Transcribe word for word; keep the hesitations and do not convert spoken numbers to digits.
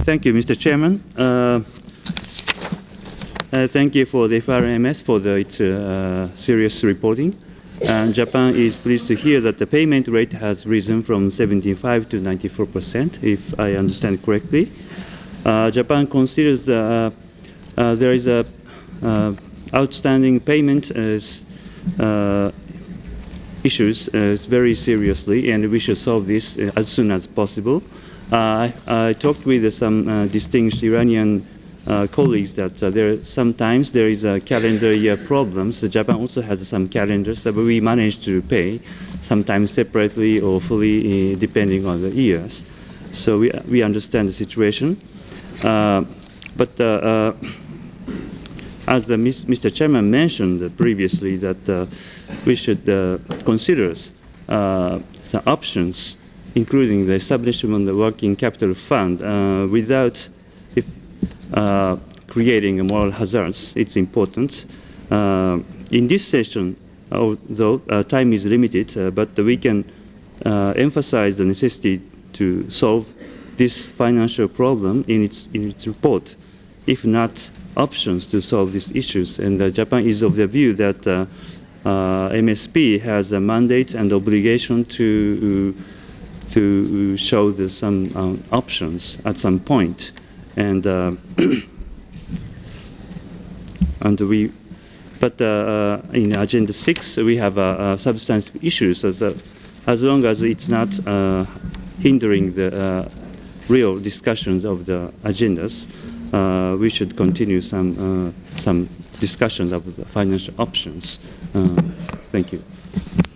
Thank you, Mister Chairman. Uh, uh, thank you for the F R M S for the, its uh, serious reporting. And Japan is pleased to hear that the payment rate has risen from seventy-five to ninety-four percent, if I understand correctly. Uh, Japan considers uh, uh, there is a uh, outstanding payment as uh, issues uh, very seriously, and we should solve this uh, as soon as possible. Uh, I, I talked with uh, some uh, distinguished Iranian uh, colleagues that uh, there sometimes there is a calendar year problem. So Japan also has some calendars that we manage to pay, sometimes separately or fully, uh, depending on the years. So we we understand the situation, uh, but. Uh, uh, As the Mister Chairman mentioned previously, that uh, we should uh, consider uh, some options, including the establishment of the working capital fund, uh, without if, uh, creating a moral hazards. It's important. Uh, in this session, although uh, time is limited, uh, but we can uh, emphasize the necessity to solve this financial problem in its in its report. If not, options to solve these issues. And uh, Japan is of the view that uh, uh, M S P has a mandate and obligation to uh, to show the, some um, options at some point. And uh, and we, but uh, uh, in Agenda six we have uh, uh, substantive issues as uh, as long as it's not uh, hindering the uh, real discussions of the agendas. Uh, we should continue some uh, some discussions of the financial options. Uh, thank you.